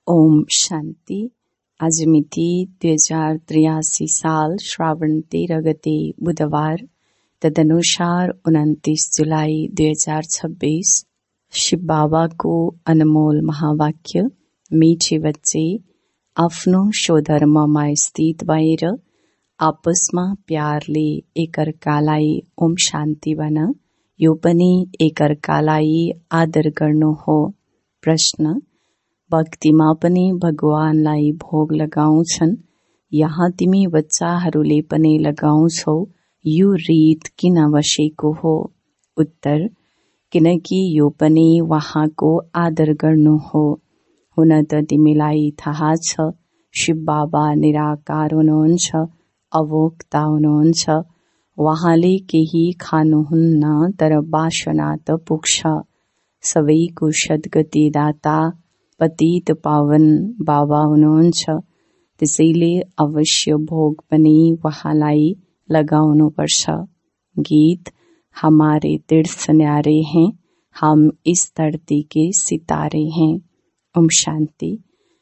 ओम शान्ति। आज मिति 2083 साल श्रावण 13 गते बुधबार, तदनुसार 29 जुलाई 2026। शिव बाबा को अनमोल महावाक्य। मीठे बच्चे, आफ्नो स्वधर्ममा स्थित भएर आपसमा प्यारले एकअर्कालाई ओम शान्ति भन। यो पनि एकअर्कालाई आदर गर्नु हो। प्रश्न: भक्तिमा पनि भगवानलाई भोग लगाउँछन्। यहाँ तिमी बच्चाहरूले पनि लगाउँछौ। यो रीत किन बसेको हो? उत्तर: किनकि यो पनि वहाँको आदर गर्नु हो। हुन त तिमीलाई थाहा छ, शिव बाबा निराकार हुनुहुन्छ, अभोक्ता हुनुहुन्छ। वहाँले केही खानुहुन्न, तर वासना त पुग्छ। सबैको सद्गति दाता, पतित पावन बाबा हुनुहुन्छ। त्यसैले अवश्य भोग पनि वहाँलाई लगाउनु पर्छ। गीत: हमारे तीर्थ न्यारे हैं, हम इस धरती के सितारे हैं। ओम शान्ति।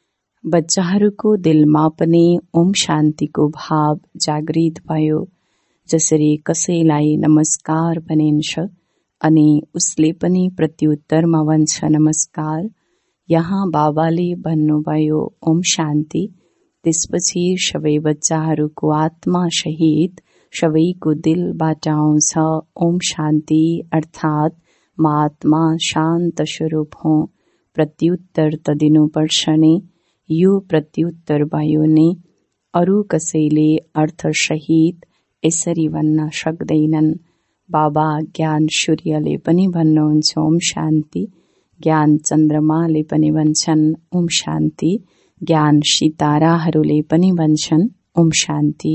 बच्चाहरूको दिलमा पनि ओम शान्तिको भाव जागृत भयो। जसरी कसैलाई नमस्कार भनिन्छ अनि उसले पनि प्रत्युत्तरमा भन्छ नमस्कार। यहाँ बाबाले भन्नुभयो ओम शान्ति। त्यसपछि सबै बच्चाहरूको आत्मा सहित सबैको दिलबाट आउँछ ओम शान्ति, अर्थात् म आत्मा शान्त स्वरूप हुँ। प्रत्युत्तर त दिनुपर्छ नि। यो प्रत्युत्तर भयो नि। अरू कसैले अर्थसहित यसरी भन्न सक्दैनन्। बाबा ज्ञान सूर्यले पनि भन्नुहुन्छ ओम शान्ति। ज्ञान चन्द्रमाले पनि भन्छन् ओम शान्ति। ज्ञान सिताराहरूले पनि भन्छन् ओम शान्ति।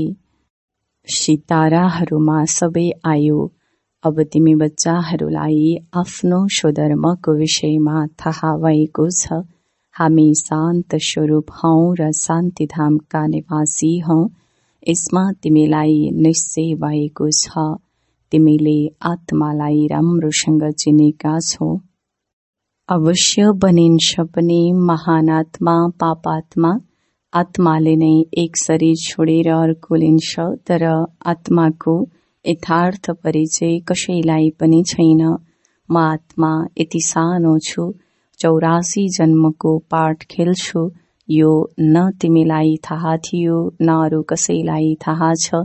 सिताराहरूमा सबै आयो। अब तिमी बच्चाहरूलाई आफ्नो स्वधर्मको विषयमा थाहा भएको छ। हामी शान्त स्वरूप हौं र शान्तिधामका निवासी हौं। यसमा तिमीलाई निश्चय भएको छ। तिमीले आत्मालाई राम्रोसँग चिनेका छौ। अवश्य बनिन्छ पनि महान आत्मा, पापात्मा। आत्माले नै एक शरीर छोडेर अर्को लिन्छ, तर आत्माको यथार्थ परिचय कसैलाई पनि छैन। म आत्मा यति सानो छु, 84 जन्मको पाठ खेल्छु। यो न तिमीलाई थाहा थियो, न अरू कसैलाई थाहा छ।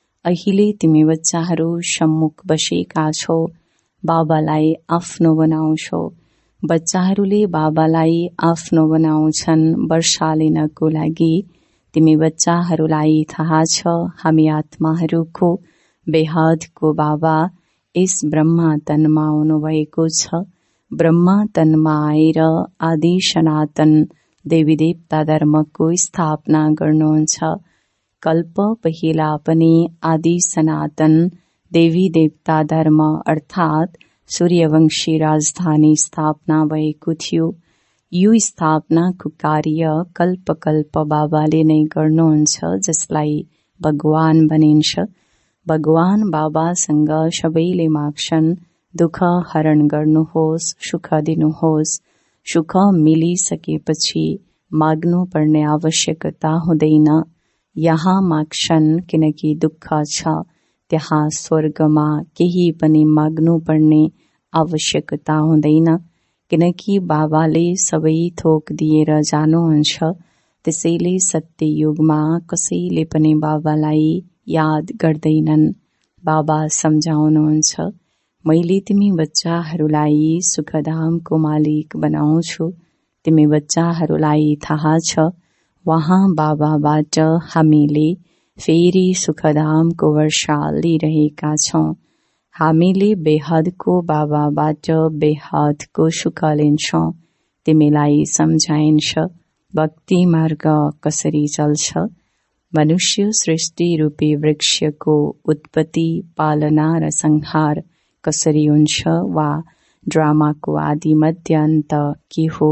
अहिले तिमी बच्चाहरू सम्मुख बसेका छौ। बाबालाई आफ्नो बनाउँछौ। बच्चाहरूले बाबालाई आफ्नो बनाउँछन् वर्षा लिनको लागि। तिमी बच्चाहरूलाई थाहा छ, हामी आत्माहरूको बेहदको बाबा यस ब्रह्मा तनमा आउनुभएको छ। ब्रह्मा तनमा आएर आदि सनातन देवी देवता धर्मको स्थापना गर्नुहुन्छ। कल्प पहिला पनि आदि सनातन देवी देवता धर्म अर्थात् सूर्यवंशी राजधानी स्थापना भएको थियो। यो स्थापनाको कार्य कल्प कल्प बाबाले नै गर्नुहुन्छ, जसलाई भगवान भनिन्छ। भगवान बाबासँग सबैले माग्छन्, दुःख हरण गर्नुहोस्, सुख दिनुहोस्। सुख मिलिसकेपछि माग्नु पर्ने आवश्यकता हुँदैन। यहाँ माग्छन् किनकि दुःख छ। त्यहाँ स्वर्गमा केही पनि माग्नु पर्ने आवश्यकता हुँदैन, किनकि बाबाले सबै थोक दिएर जानुहुन्छ। त्यसैले सत्य युगमा कसैले पनि बाबालाई याद गर्दैनन्। बाबा सम्झाउनुहुन्छ, मैले तिमी बच्चाहरूलाई सुखधामको मालिक बनाउँछु। तिमी बच्चाहरूलाई थाहा छ, वहाँ बाबाबाट हामीले फेरि सुखधामको वर्षा लिइरहेका छौं। हामीले बेहदको बाबाबाट बेहदको सुख लिन्छौं। तिमीलाई सम्झाइन्छ भक्ति मार्ग कसरी चल्छ। मनुष्य सृष्टि रूपी वृक्षको उत्पत्ति, पालना र संहार कसरी हुन्छ, वा ड्रामाको आदि मध्य अन्त के हो।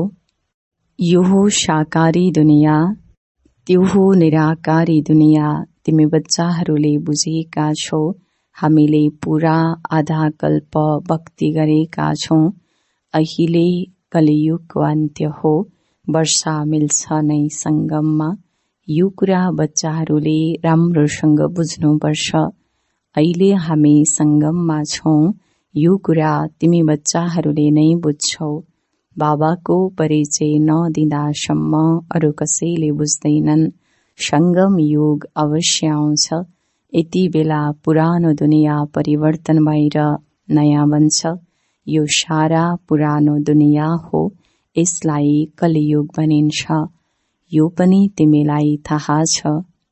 यो हो साकारी दुनिया, त्यो हो निराकारी दुनिया। तिमी बच्चाहरूले बुझेका छौ। हामीले पूरा आधा कल्प भक्ति गरेका छौं। अहिले कलियुगको अन्त्य हो। वर्षा मिल्छ नै संगममा। यो कुरा बच्चाहरूले राम्रोसँग बुझ्नुपर्छ। अहिले हामी संगममा छौं, यो कुरा तिमी बच्चाहरूले नै बुझ्छौ। बाबाको परिचय नदिँदासम्म अरू कसैले बुझ्दैनन्। संगम युग अवश्य आउँछ। यति बेला पुरानो दुनियाँ परिवर्तन भएर नयाँ बन्छ। यो सारा पुरानो दुनियाँ हो, यसलाई कलियुग भनिन्छ। यो पनि तिमीलाई थाहा छ।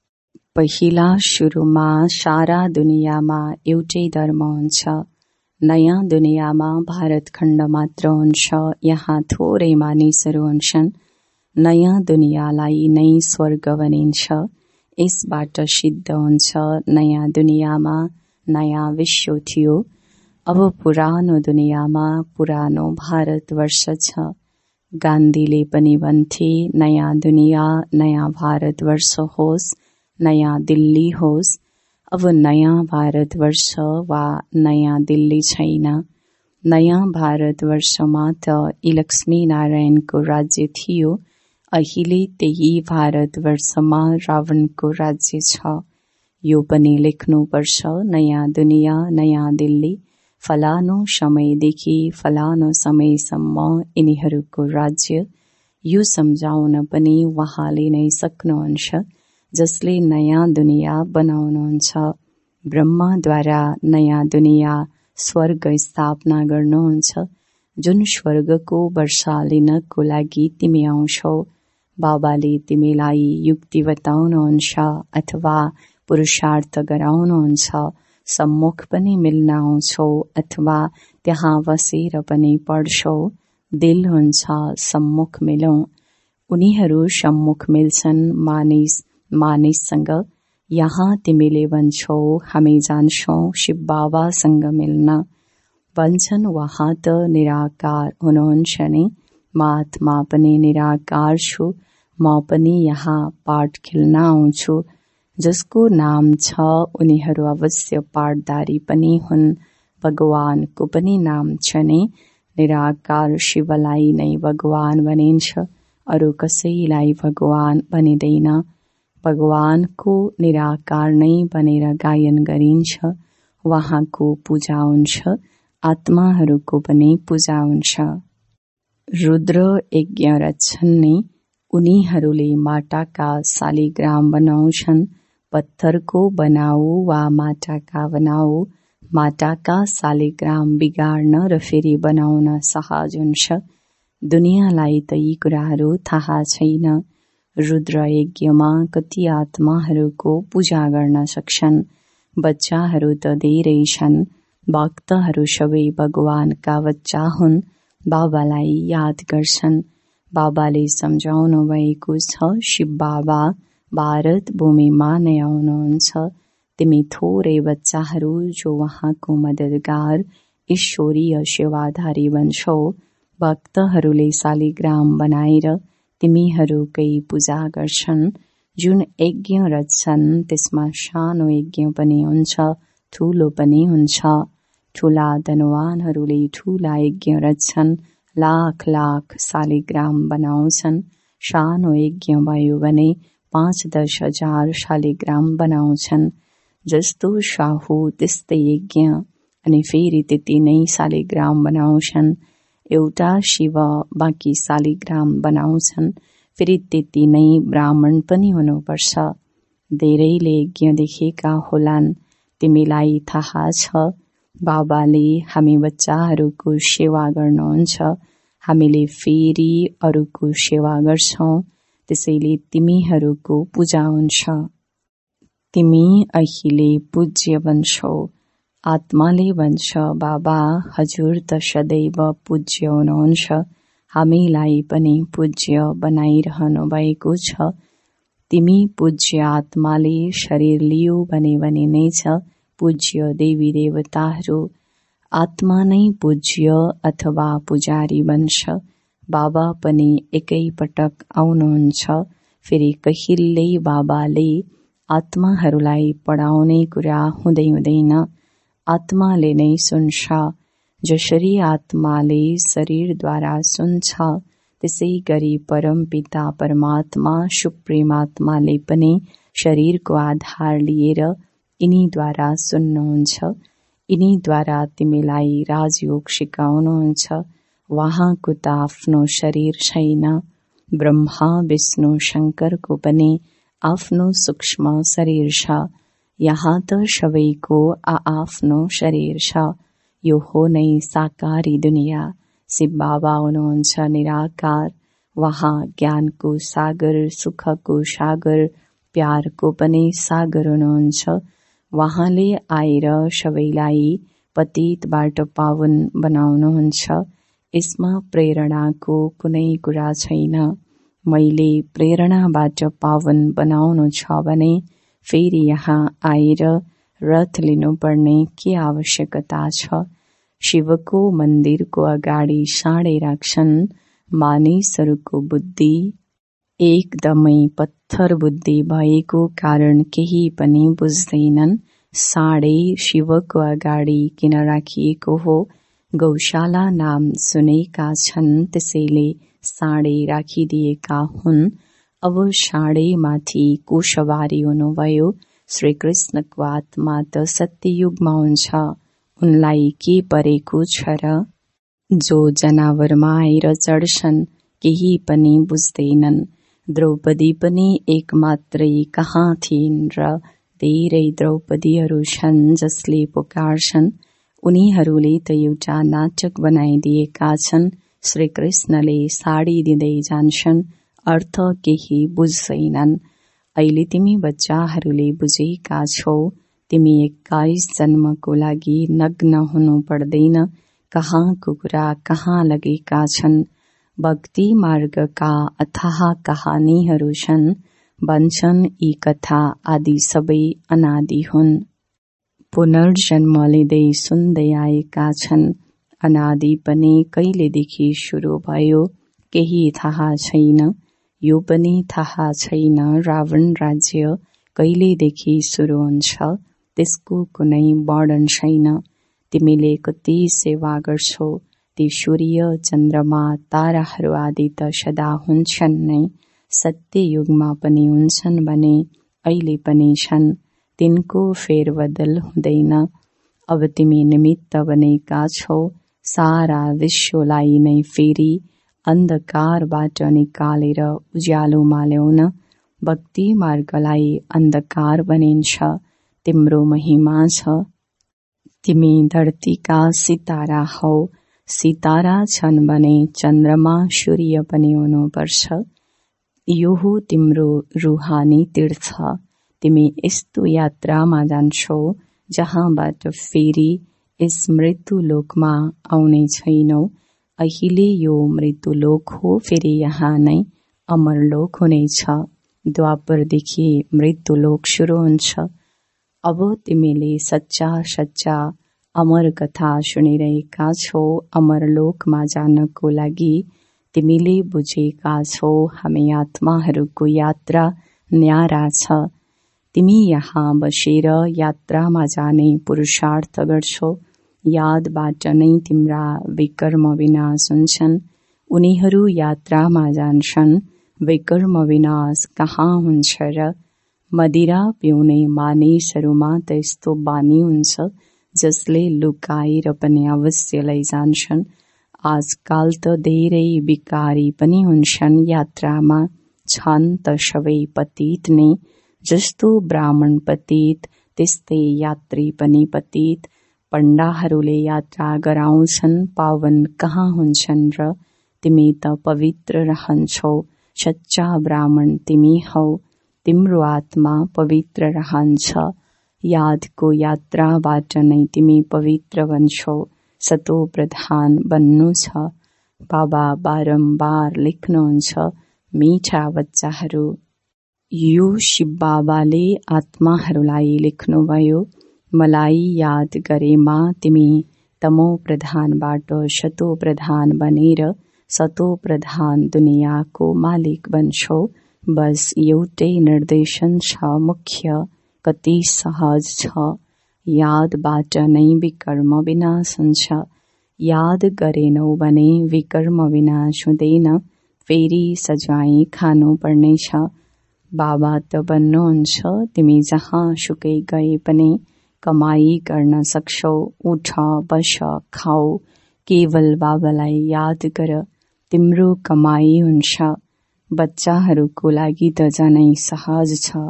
पहिला सुरुमा सारा दुनियाँमा एउटै धर्म हुन्छ। नयाँ दुनियाँमा भारत खण्ड मात्र हुन्छ। यहाँ थोरै मानिसहरू हुन्छन्। नयाँ दुनियाँलाई नै स्वर्ग भनिन्छ। यसबाट सिद्ध हुन्छ नयाँ दुनियाँमा नयाँ विश्व थियो। अब पुरानो दुनियाँमा पुरानो भारतवर्ष छ। गान्धीले पनि भन्थे नयाँ दुनियाँ नयाँ भारतवर्ष होस्, नयाँ दिल्ली होस्। अब नयाँ भारतवर्ष वा नयाँ दिल्ली छैन। नयाँ भारतवर्षमा त लक्ष्मीनारायणको राज्य थियो। अहिले त्यही भारतवर्षमा रावणको राज्य छ। यो पनि लेख्नुपर्छ। नयाँ दुनियाँ नयाँ दिल्ली। फलानो समयदेखि फलानो समयसम्म यिनीहरूको राज्य। यो सम्झाउन पनि उहाँले नै सक्नुहुन्छ, जसले नयाँ दुनियाँ बनाउनुहुन्छ। ब्रह्माद्वारा नयाँ दुनियाँ स्वर्ग स्थापना गर्नुहुन्छ। जुन स्वर्गको वर्षा लिनको लागि तिमी आउँछौ। बाबाले तिमीलाई युक्ति बताउनुहुन्छ अथवा पुरुषार्थ गराउनुहुन्छ। सम्मुख पनि मिल्न आउँछौ अथवा त्यहाँ बसेर पनि पढ्छौ। दिल हुन्छ सम्मुख मिलौं। उनीहरू सम्मुख मिल्छन् मानिससँग। यहाँ तिमीले भन्छौ हामी जान्छौं शिव बाबासँग मिल्न। भन्छन् वहाँ त निराकार हुनुहुन्छ नि। म आत्मा पनि निराकार छु। म पनि यहाँ पाठ खेल्न आउँछु। जसको नाम छ उनीहरू अवश्य पाठधारी पनि हुन्। भगवानको पनि नाम छ नि। निराकार शिवलाई नै भगवान भनिन्छ। अरू कसैलाई भगवान भनिँदैन। भगवानको निराकार नै भनेर गायन गरिन्छ। उहाँको पूजा हुन्छ। आत्माहरूको पनि पूजा हुन्छ। रुद्र यज्ञ रच्छन् नि। उनीहरूले माटाका शालिग्राम बनाउँछन्। पत्थरको बनाऊ वा माटाका बनाऊ। माटाका शालिग्राम बिगार्न र फेरि बनाउन सहज हुन्छ। दुनियाँलाई त यी कुराहरू थाहा छैन। रुद्र यज्ञमा कति आत्माहरूको पूजा गर्न सक्छन्। बच्चाहरू त धेरै छन्। भक्तहरू सबै भगवानका बच्चा हुन्। बाबालाई याद गर्छन्। बाबाले सम्झाउनु भएको छ शिव बाबा भारत भूमिमा नै आउनुहुन्छ। तिमी थोरै बच्चाहरू जो उहाँको मददगार ईश्वरीय सेवाधारी बन्छौ। भक्तहरूले शालिग्राम बनाएर तिमीहरूकै पूजा गर्छन्। जुन यज्ञ रच्छन् त्यसमा सानो यज्ञ पनि हुन्छ, ठूलो पनि हुन्छ। ठूला धनवानहरूले ठूला यज्ञ रच्छन्। लाख लाख शालिग्राम बनाउँछन्। सानो यज्ञ भयो भने 5-10 हजार शालिग्राम बनाउँछन्। जस्तो साहु त्यस्तै यज्ञ। अनि फेरि त्यति नै शालिग्राम बनाउँछन्। एउटा शिव बाँकी शालिग्राम बनाउँछन्। फेरि त्यति नै ब्राह्मण पनि हुनुपर्छ। धेरैले यज्ञ देखेका होलान्। तिमीलाई थाहा छ। बाबाले हामी बच्चाहरूको सेवा गर्नुहुन्छ। हामीले फेरि अरूको सेवा गर्छौं। त्यसैले तिमीहरूको पूजा हुन्छ। तिमी अहिले पूज्य बन्छौ। आत्माले भन्छ बाबा हजुर त सदैव पूज्य हुनुहुन्छ। हामीलाई पनि पूज्य बनाइरहनु भएको छ। तिमी पूज्य आत्माले शरीर लियो भने नै छ पूज्य देवी देवताहरू। आत्मा नै पूज्य अथवा पुजारी बन्छ। बाबा पनि एकै पटक आउनुहुन्छ। फेरि कहिल्यै बाबाले आत्माहरूलाई पढाउने कुरा हुँदैन। आत्माले नै सुन्छ। जसरी आत्माले शरीरद्वारा सुन्छ त्यसै गरी परमपिता परमात्मा सुप्रेमात्माले पनि शरीरको आधार लिएर यिनीद्वारा सुन्नुहुन्छ। यिनीद्वारा तिमीलाई राजयोग सिकाउनुहुन्छ। उहाँको त आफ्नो शरीर छैन। ब्रह्मा विष्णु शङ्करको पनि आफ्नो सूक्ष्म शरीर छ। यहाँ त सबैको आआफ्नो शरीर छ। यो हो नै साकारी दुनियाँ। शिव बाबा हुनुहुन्छ निराकार। वहाँ ज्ञानको सागर, सुखको सागर, प्यारको पनि सागर हुनुहुन्छ। वहाँले आएर सबैलाई पतितबाट पावन बनाउनुहुन्छ। यसमा प्रेरणाको कुनै कुरा छैन। मैले प्रेरणाबाट पावन बनाउनु छ भने फेरि यहाँ आएर रथ लिनुपर्ने के आवश्यकता छ? शिवको मन्दिरको अगाडि साँडे राख्छन्। मानिसहरूको बुद्धि एकदमै पत्थर बुद्धि भएको कारण केही पनि बुझ्दैनन्। साँडे शिवको अगाडि किन राखिएको हो? गौशाला नाम सुनेका छन्, त्यसैले साँडे राखिदिएका हुन्। अब साँडेमाथि को सवारी हुनुभयो? श्रीकृष्णको आत्मा त सत्ययुगमा हुन्छ। उनलाई के परेको छ र? जो जनावरमा आएर चढ्छन् केही पनि बुझ्दैनन्। द्रौपदी पनि एक मात्रै कहाँ थिइन् र धेरै द्रौपदीहरू छन् जसले पुकार्छन्। उनीहरूले त एउटा नाटक बनाइदिएका छन्। श्रीकृष्णले साडी दिँदै जान्छन्, अर्थ केही बुझ्दैनन्। अहिले तिमी बच्चाहरूले बुझेका छौ। तिमी 21 जन्मको लागि नग्न हुनु पर्दैन। कहाँको कुरा कहाँ लगेका छन्। भक्ति मार्गका अथाह कहानीहरू छन्। भन्छन् यी कथा आदि सबै अनादि हुन्। पुनर्जन्म लिँदै सुन्दै आएका छन्। अनादि पनि कहिलेदेखि सुरु भयो केही थाहा छैन। यो पनि थाहा छैन रावण राज्य कहिलेदेखि सुरु हुन्छ। त्यसको कुनै वर्णन छैन। तिमीले कति सेवा गर्छौ। ती सूर्य चन्द्रमा ताराहरू आदि त सदा हुन्छन् नै। सत्य युगमा पनि हुन्छन् भने अहिले पनि छन्। तिनको फेरबदल हुँदैन। अब तिमी निमित्त बनेका छौ। सारा विश्वलाई नै फेरि अन्धकारबाट निकालेर उज्यालोमा ल्याउन। भक्ति मार्गलाई अन्धकार बनिन्छ। तिम्रो महिमा छ। तिमी धरतीका सितारा हौ। सितारा छन् भने चन्द्रमा सूर्य पनि हुनुपर्छ। यो हो तिम्रो रूहानी तीर्थ। तिमी यस्तो यात्रामा जान्छौ जहाँबाट फेरि यस मृत्युलोकमा आउने छैनौ। अहिले यो मृत्युलोक हो, फेरि यहाँ नै अमरलोक हुनेछ। द्वापरदेखि मृत्युलोक सुरु हुन्छ। अब तिमीले सच्चा सच्चा अमर कथा सुनिरहेका छौ। अमरलोकमा जानको लागि तिमीले बुझेका छौ हामी आत्माहरूको यात्रा न्यारा छ। तिमी यहाँ बसेर यात्रामा जाने पुरुषार्थ गर्छौ। यादबाट नै तिम्रा विकर्म विनाश हुन्छन्। उनीहरू यात्रामा जान्छन्। विकर्म विनाश कहाँ हुन्छ र? मदिरा पिउने मानिसहरूमा त यस्तो बानी हुन्छ जसले लुकाएर पनि अवश्य लैजान्छन्। आजकाल त धेरै बिकारी पनि हुन्छन् यात्रामा। छन् त सबै पतित नै। जस्तो ब्राह्मण पतित त्यस्तै यात्री पनि पतित। पण्डाहरूले यात्रा गराउँछन्, पावन कहाँ हुन्छन् र? तिमी त पवित्र रहन्छौ। सच्चा ब्राह्मण तिमी हौ। तिम्रो आत्मा पवित्र रहन्छ। यादको यात्राबाट नै तिमी पवित्र बन्छौ। सतो प्रधान बन्नु छ। बाबा बारम्बार लेख्नुहुन्छ, मिठा बच्चाहरू। यो शिव बाबाले आत्माहरूलाई लेख्नुभयो। मलाई याद गरेमा तिमी तमो प्रधानबाट सतो प्रधान बनेर सतो प्रधान दुनियाँको मालिक बन्छौ। बस एउटै निर्देशन छ मुख्य। कति सहज छ। यादबाट नै विकर्म विनाश हुन्छ। याद गरेनौ भने विकर्म विनाश हुँदैन। फेरि सजाई खानु पर्नेछ। बाबा त भन्नुहुन्छ तिमी जहाँ सुकै गए पनि कमाई गर्न सक्छौ। उठ बस खाऊ, केवल बाबालाई याद गर, तिम्रो कमाई हुन्छ। बच्चाहरूको लागि त झनै सहज छ।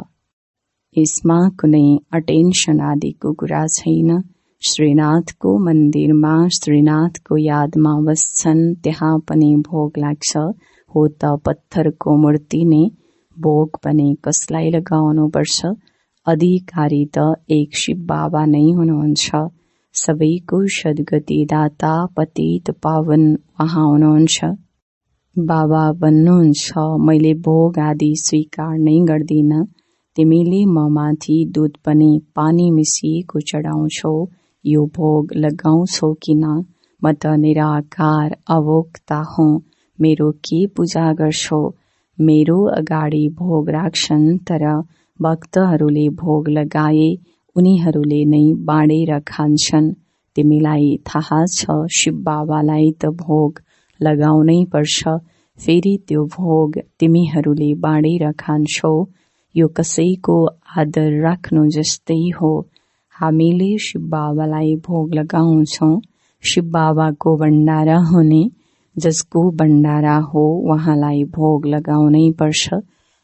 यसमा कुनै अटेन्सन आदिको कुरा छैन। श्रीनाथको मन्दिरमा श्रीनाथको यादमा बस्छन्, त्यहाँ पनि भोग लाग्छ। हो त पत्थरको मूर्ति नै, भोग पनि कसलाई लगाउनु पर्छ? अधिकारी त एक शिव बाबा नै हुनुहुन्छ। सबैको सद्गति दाता पतित पावन उहाँ हुनुहुन्छ। बाबा भन्नुहुन्छ मैले भोग आदि स्वीकार नै गर्दिन। तिमीले म माथि दूध पनि पानी मिसिएको चढाउँछौ, यो भोग लगाउँछौ किन? म त निराकार अभोक्ता हुँ, मेरो के पूजा गर्छौ? मेरो अगाडि भोग राख्छन्, तर भक्तहरूले भोग लगाए उनीहरूले नै बाँडेर खान्छन्। तिमीलाई थाहा छ शिव बाबालाई त भोग लगाउनै पर्छ, फेरि त्यो भोग तिमीहरूले बाँडेर खान्छौ। यो कसैको आदर राख्नु जस्तै हो। हामीले शिव बाबालाई भोग लगाउँछौँ। शिव बाबाको भण्डारा हुने, जसको भण्डारा हो उहाँलाई भोग लगाउनै पर्छ।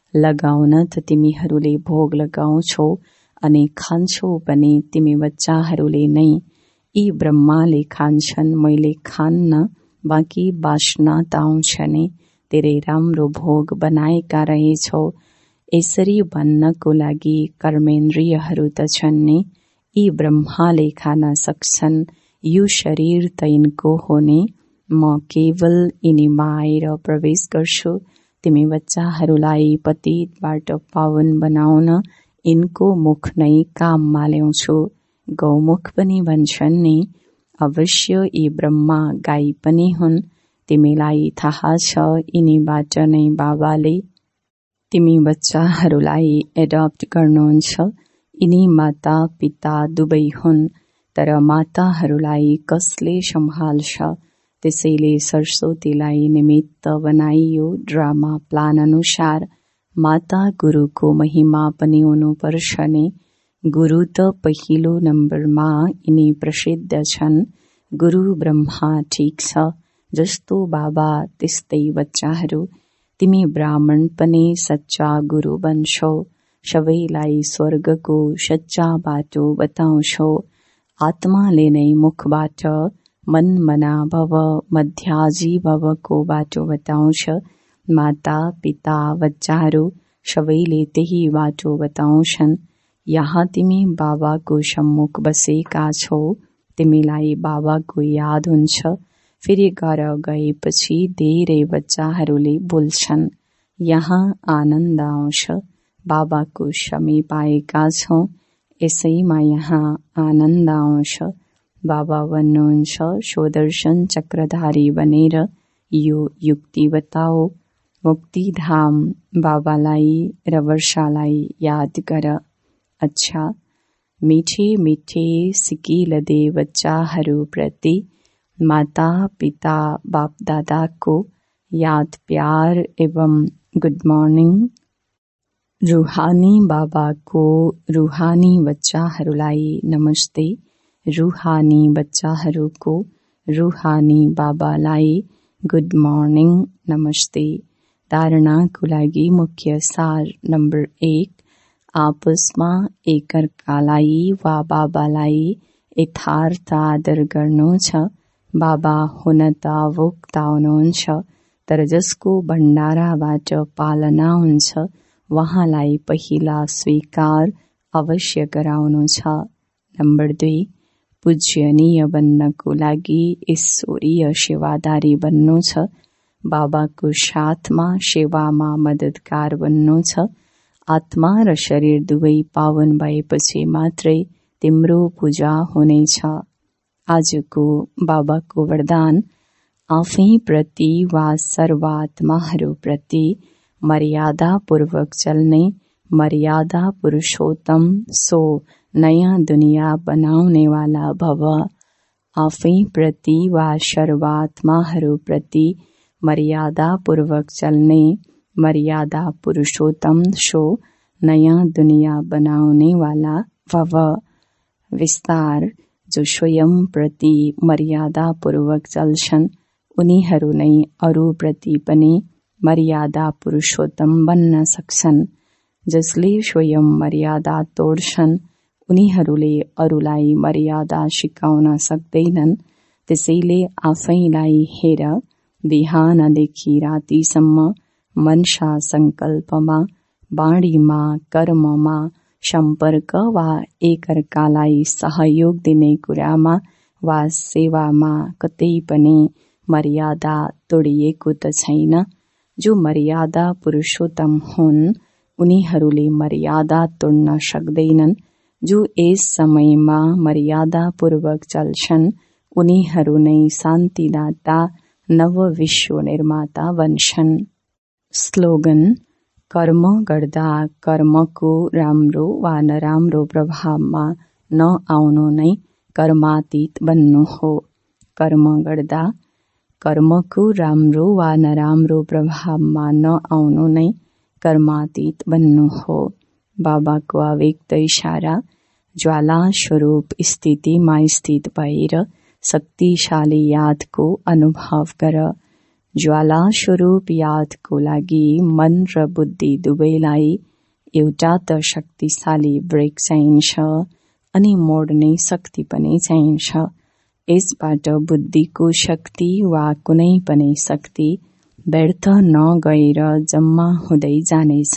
लगाउन त तिमीहरूले भोग लगाउँछौ अनि खान्छौ पनि तिमी बच्चाहरूले नै। यी ब्रह्माले खान्छन्, मैले खान्न, बाँकी बाँच्न त आउँछ नि। धेरै राम्रो भोग बनाएका रहेछौ। यसरी भन्नको लागि कर्मेन्द्रियहरू त छन् नि। यी ब्रह्माले खान सक्छन्, यो शरीर त यिनको हो नि। म केवल यिनीमा आएर प्रवेश गर्छु। तिमी बच्चाहरूलाई पतितबाट पावन बनाउन यिनको मुख नै काममा ल्याउँछु। गौमुख पनि भन्छन् नि। अवश्य यी ब्रह्मा गाई पनि हुन्। तिमीलाई थाहा छ यिनीबाट नै बाबाले तिमी बच्चाहरूलाई एडप्ट गर्नुहुन्छ। यिनी माता पिता दुवै हुन्, तर माताहरूलाई कसले सम्हाल्छ? त्यसैले सरस्वतीलाई निमित्त बनाइयो ड्रामा प्लान अनुसार। माता गुरुको महिमा पनि हुनुपर्छ नि। गुरु त पहिलो नम्बरमा यिनी प्रसिद्ध छन्। गुरु ब्रह्मा ठिक छ, जस्तो बाबा त्यस्तै बच्चाहरू। तिमी ब्राह्मण पनि सच्चा गुरु बन्छौ, सबैलाई स्वर्गको सच्चा बाटो बताउँछौ। आत्माले नै मुखबाट मन मना भव मध्याजी भवको बाटो बताउँछ। माता पिता बच्चाहरू सबैले त्यही बाटो बताउँछन्। यहाँ तिमी बाबाको सम्मुख बसेका छौ, तिमीलाई बाबाको याद हुन्छ। फेरि घर गएपछि धेरै बच्चाहरूले बोल्छन्, यहाँ आनन्द आउँछ, बाबाको समीप आएका छौं, यसैमा यहाँ आनन्द आउँछ। बाबा भन्नुहुन्छ स्वदर्शन चक्रधारी बनेर यो युक्ति बताओ। मुक्तिधाम बाबालाई र वर्षालाई याद गर। अच्छा, मिठे मिठे सिकिलदे बच्चाहरू प्रति माता पिता बाप दादाको याद प्यार एवं गुड मर्निङ। रूहानी बाबाको रूहानी बच्चाहरूलाई नमस्ते। रूहानी बच्चाहरूको रूहानी बाबालाई गुड मर्निङ नमस्ते। धारणाको लागि मुख्य सार नम्बर 1, आपसमा एकअर्कालाई वा बाबालाई यथार्थ आदर गर्नु छ। बाबा हुन त अभोक्ता हुनुहुन्छ, तर जसको भण्डाराबाट पालना हुन्छ वहाँलाई पहिला स्वीकार अवश्य गराउनु छ। नम्बर 2, पूज्यनीय बन्नको लागि ईश्वरीय सेवादारी बन्नु छ। बाबाको साथमा सेवामा मद्दतगार बन्नु छ। आत्मा र शरीर दुवै पावन भएपछि मात्रै तिम्रो पूजा हुनेछ। आजको बाबाको वरदान, आफै प्रति वा सर्वात्माहरू प्रति मर्यादापूर्वक चल्ने मर्यादा पुरुषोत्तम सो नयाँ दुनिया बनाउनेवाला भव। आफै प्रति वा सर्वात्माहरू प्रति मर्यादा पूर्वक चलने मर्यादा पुरुषोत्तम शो नया दुनिया बनाउने वाला भव। विस्तार जो स्वयं प्रति मर्यादा पूर्वक चल्छन् उनीहरू नै अरू प्रति पनि मर्यादा पुरुषोत्तम बन्न सक्छन्। जसले स्वयं मर्यादा तोड्छन् उनीहरूले अरूलाई मर्यादा सिकाउन सक्दैनन्। त्यसैले आफैलाई हेर। बिहानदेखि रातिसम्म मनसा संकल्पमा बाणीमा कर्ममा सम्पर्क वा एकअर्कालाई सहयोग दिने कुरामा वा सेवामा कतै पनि मर्यादा तोडिएको त छैन। जो मर्यादा पुरुषोत्तम हुन् उनीहरूले मर्यादा तोड्न सक्दैनन्। जो यस समयमा मर्यादा पूर्वक चल्छन् उनीहरू नै शान्तिदाता नव विश्व निर्माता बन्छन्। स्लोगन कर्म गर्दा कर्मको राम्रो वा नराम्रो प्रभावमा नआउनु नै कर्मातीत बन्नु हो। कर्म गर्दा कर्मको राम्रो वा नराम्रो प्रभावमा नआउनु नै कर्मातीत बन्नु हो। बाबाको अव्यक्त इशारा ज्वाला स्वरूप स्थितिमा स्थित भएर शक्तिशाली यादको अनुभव गर। ज्वाला स्वरूप यादको लागि मन र बुद्धि दुवैलाई एउटा त शक्तिशाली ब्रेक चाहिन्छ अनि मोड्ने शक्ति पनि चाहिन्छ। यसबाट बुद्धिको शक्ति वा कुनै पनि शक्ति व्यर्थ नगएर जम्मा हुँदै जानेछ।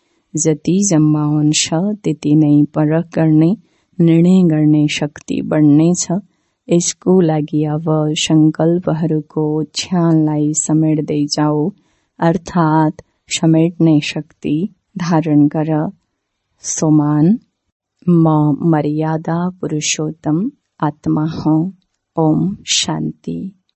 जति जम्मा हुन्छ त्यति नै परख गर्ने निर्णय गर्ने शक्ति बढ्नेछ। यसको लागि अब संकल्पहरूको छ्याललाई समेट्दै जाऊ अर्थात् समेट्ने शक्ति धारण गर। सोमान म मर्यादा पुरुषोत्तम आत्मा हूँ। ओम शान्ति।